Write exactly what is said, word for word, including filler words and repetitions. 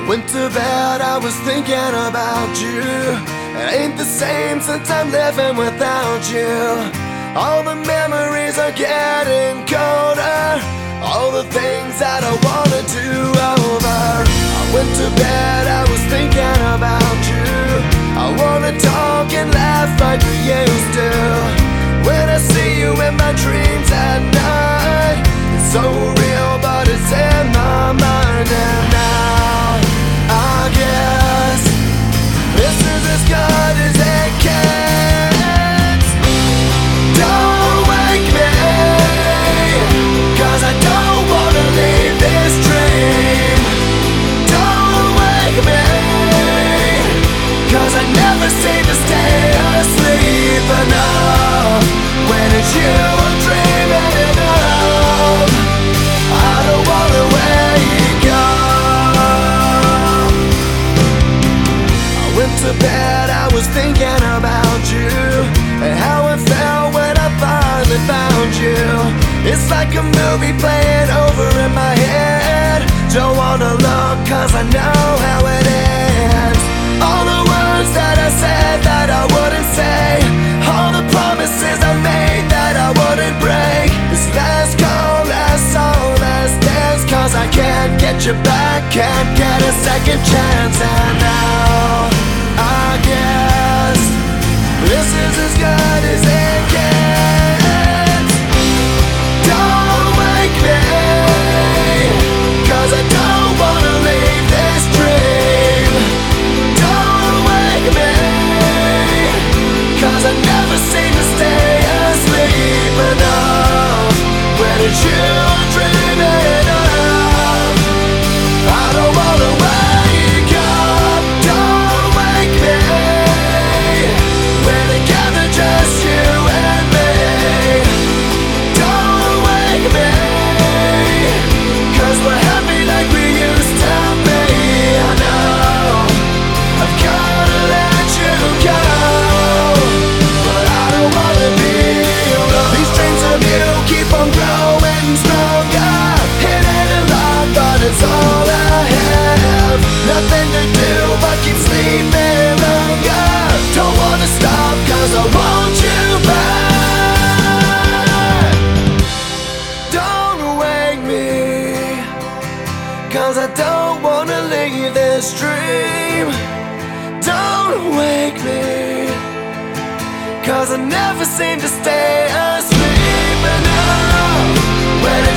Went to bed, I was thinking about you. It ain't the same since I'm living without you. All the memories are getting colder, all the things that I wanna do over. I went to bed, I was thinking about you. I wanna talk and laugh like we used to. When I see you in my dreams at night, it's so real, but it's in my mind. And now I guess this is as good as it gets. Don't wake me, 'cause I don't wanna leave this dream. Don't wake me, 'cause I never seem to stay asleep enough. When it's you I'm dreaming of, I don't wanna wake up. I went to bed, I was thinking about you, and how it felt when I finally found you. It's like a movie playing over in my head. Don't wanna look, 'cause I know how it ends. All the words that I said that I wouldn't say, all the promises I made that I wouldn't break. This last call, last song, last dance, 'cause I can't get you back, can't get a second chance. And now I guess this is as good as it gets. Don't wake me, 'cause I don't wanna leave this dream. Don't wake me, 'cause I never seem to stay asleep enough. When it's you I'm dreaming of, I don't wanna wake up. Don't wake me, we're together, just you and me. Don't wake me, 'cause we're happy like we used to be. I know I've gotta let you go, but I don't wanna be alone. These dreams of you keep on growing stronger. It ain't a lot, but it's all I have. Nothing to do but keep sleeping longer. Don't wanna stop, 'cause I want you back. Don't wake me, 'cause I don't wanna leave this dream. Don't wake me, 'cause I never seem to stay asleep enough. When